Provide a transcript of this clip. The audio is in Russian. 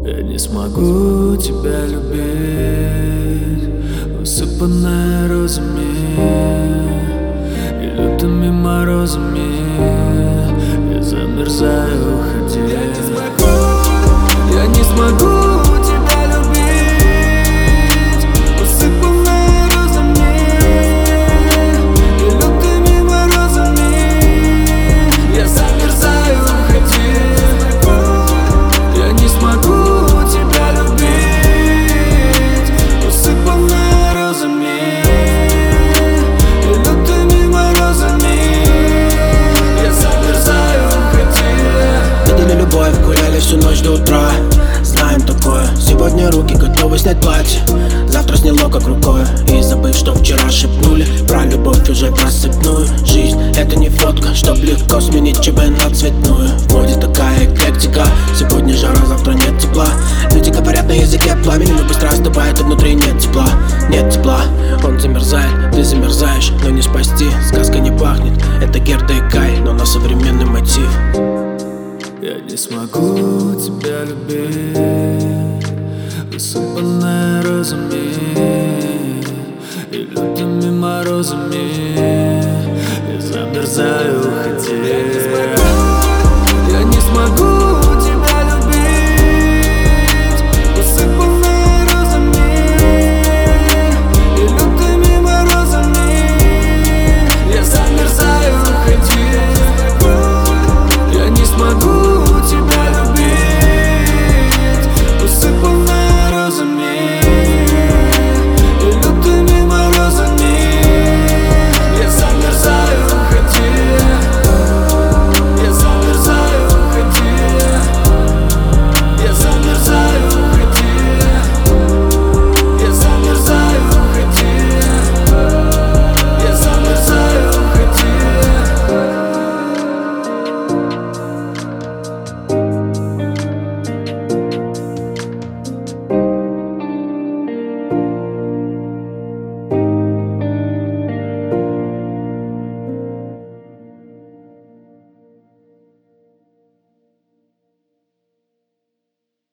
Я не смогу тебя любить, усыпанная розами и лютыми морозами. Я замерзаю, уходи. Я не смогу тебя любить, усыпанная розами и лютыми морозами. Я замерзаю, уходи. Я не смогу тебя любить, усыпанная розами и лютыми морозами. Я замерзаю, уходи. Видели любовь, гуляли всю ночь до утра. Знаем такое, сегодня руки готовы снять платье, завтра сняло как рукой. И забыв, что вчера шепнули про любовь уже просыпную. Жизнь — это не фотка, чтоб легко сменить ЧБ на цветную. В моде такая эклектика, сегодня жара, завтра нет тепла. Люди говорят на языке пламени, но быстро остывает, и внутри нет тепла. Нет тепла, он замерзает, ты замерзаешь, но не спасти. Сказка не пахнет, это Герда и Кай, но на современный мотив. Я не смогу тебя любить, усыпанная розами и лютыми морозами. Я замерзаю, уходи.